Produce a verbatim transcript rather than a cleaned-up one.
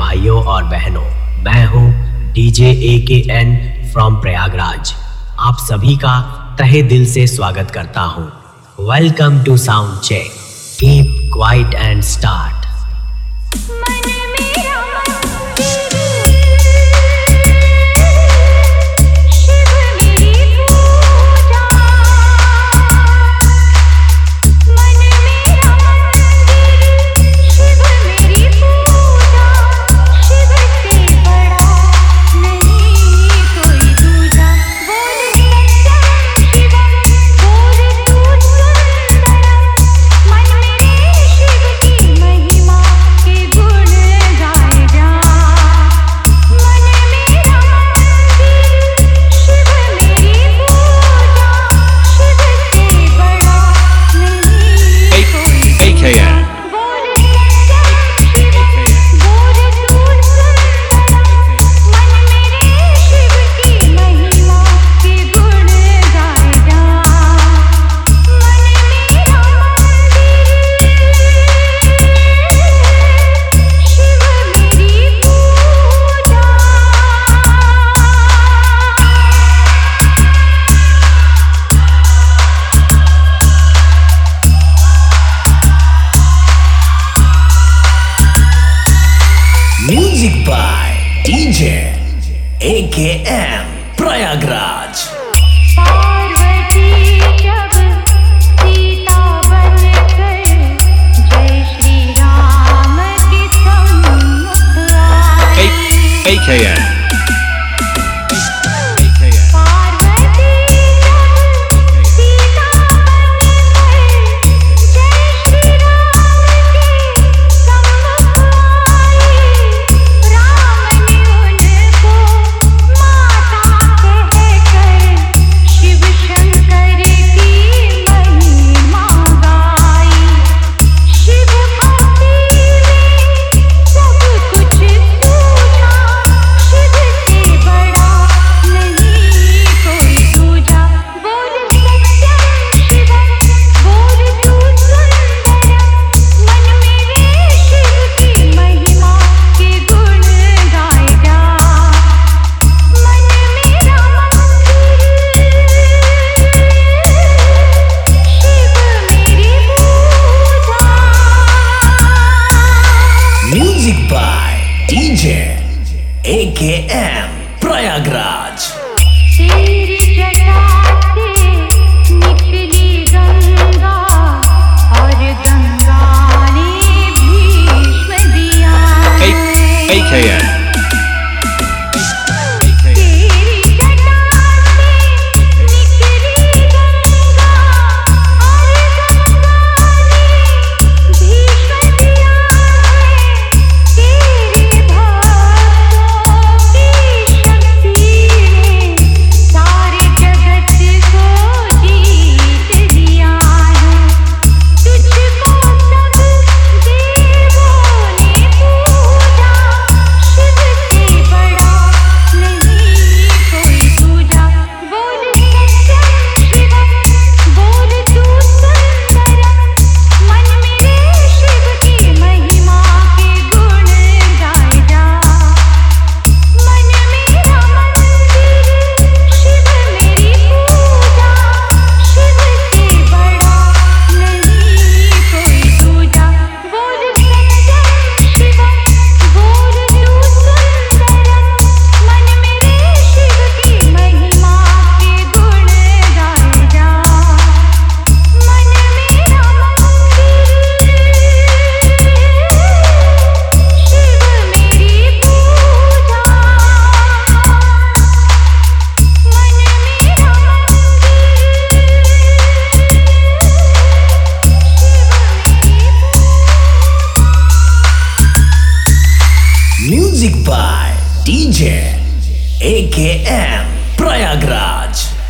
भाइयों और बहनों, मैं हूँ डीजे ए के एन फ्रॉम प्रयागराज। आप सभी का तहे दिल से स्वागत करता हूँ। Welcome to sound check. Keep quiet and start. Music by D J A K M Prayagraj. Parvati जब सीता बनकर जय श्री राम के सम्मुख आई। A K M Music by D J A K M Prayagraj. तेरी जटा से निकली गंगा और गंगा ने भीष्म दिया। A K M Music by D J A K M Prayagraj.